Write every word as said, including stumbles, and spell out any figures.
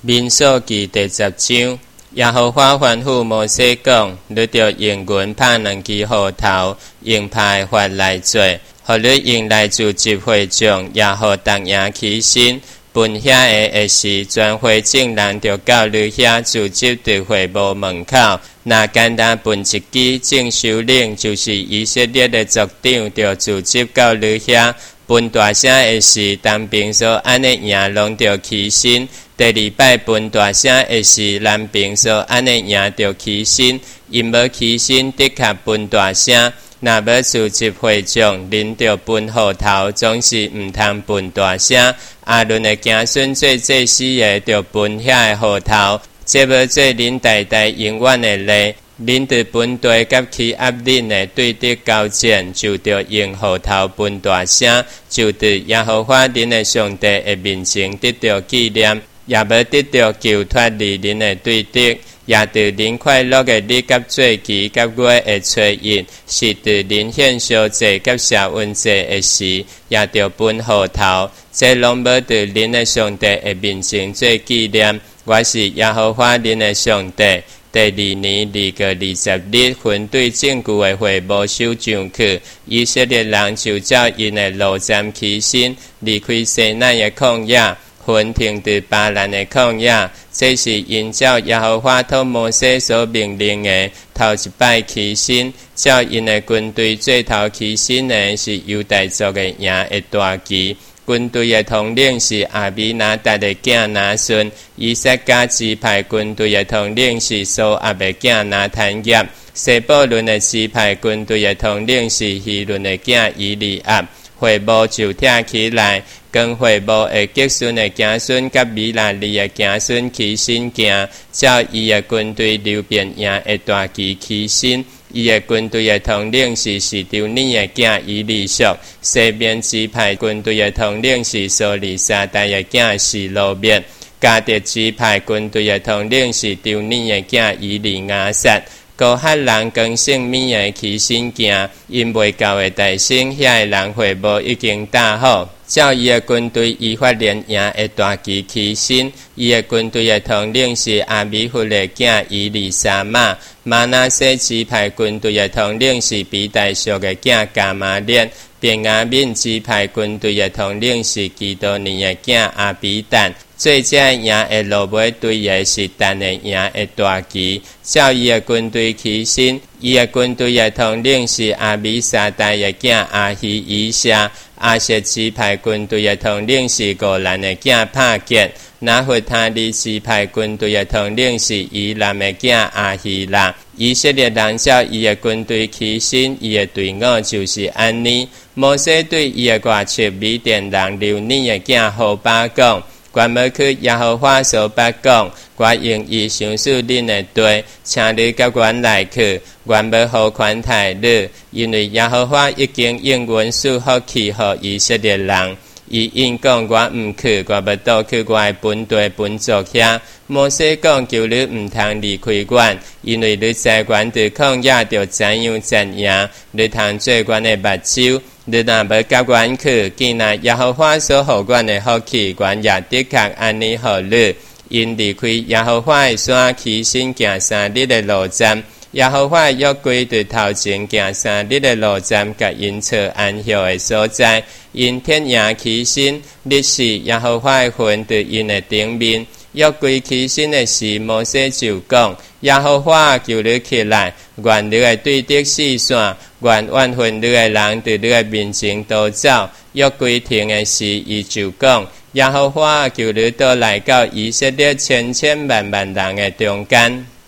民数記第十章，耶和華吩咐摩西講：你著用銀拍兩支號頭，用派法來做，互你用來組織會眾，也互逐營起身。分遐個下時，全會眾人著到你遐組織佇會幕門口。若簡單分一支，眾首領就是以色列的族長，著組織到你遐。分大聲的時，東邊所安的營攏著起身。第二擺分大聲的時，南邊所安的營著起身。因無起身，的確分大聲。若要組織會眾，恁著分號頭，總是毋通分大聲。亞倫的子孫做祭司的，著分遐的號頭，這要做恁代代永遠的例。恁佇本地甲起壓恁的對敵交戰，就著用號頭分大聲，就佇耶和華恁的上帝的面前得到紀念，也要得到救脫離恁的對敵。也佇恁快樂的日甲節期甲月的初一，是佇恁獻燒節甲謝恩節的時，也著分號頭。這攏要佇恁的上帝的面前做紀念。我是耶和華恁的上帝。第二年二月二十日，分對正舊的會幕首上去，以色列人就照因的路站起身，離開西奈的曠野，分停佇巴蘭的曠野。這是因照耶和華託摩西所命令的，頭一擺起身，照因的軍隊最頭起身的是猶大族的營的大旗。軍隊的統領是亞米拿達的囝拿順，以薩迦支派軍隊的統領是蘇亞的囝拿坦業，西布倫的支派軍隊的統領是希倫的囝以利亞。會幕就拆起來，跟會幕的結孫的子孫甲米拉利的子孫起身行，照伊的軍隊流便營的大旗起身。伊的軍隊的統領是示丟尼的囝以利屬，西邊支派軍隊的統領是蘇利沙代的囝示羅別，迦得支派軍隊的統領是丟尼的囝以利亞撒。高哈人跟聖米的起身行，因未夠的大聖，遐的人會幕已經打好。照伊的軍隊以法蓮營的大旗起身，伊的軍隊的統領是阿米弗的囝以利沙瑪。瑪拿西支派軍隊的統領是比大叔的囝迦瑪列。便雅憫支派軍隊的統領是基多尼的囝阿比但。最這營的路尾對的是但的營的大旗，照伊的軍隊起身，伊的軍隊的統領是阿米沙代的囝阿希以夏。亞設支派軍隊的統領是果蘭的囝帕結，拿弗他利支派軍隊的統領是以南的囝阿希拉。以色列人照伊的軍隊起身，伊的隊伍就是安尼。摩西對伊的外戚米甸人流尼的囝何巴講：我要去耶和華所捌講，我用伊相屬恁的地，請你甲阮來去，我要好款待你，因為耶和華已經應允賜福氣予以色列人。伊因講我毋去，我要倒去我的本地本族遐。摩西講：求你毋通離開阮，因為你在阮佇曠野著怎樣怎樣，你通做阮的目睭。你若要甲阮去，既然耶和華所予阮的福氣，阮也的確安尼予你。因離開耶和華的山，起身行三日的路站。耶和華的約櫃對頭前行三日的路站，甲因坐安息的所在。因天夜起身，日時耶和華的魂對因的頂面。約櫃起身的時，摩西就講：耶和華求你起來，願你的對敵四散，願萬分你的人佇你的面前都走。約櫃停的時，伊就講：耶和華求你倒來到以色列千千萬萬人的中間。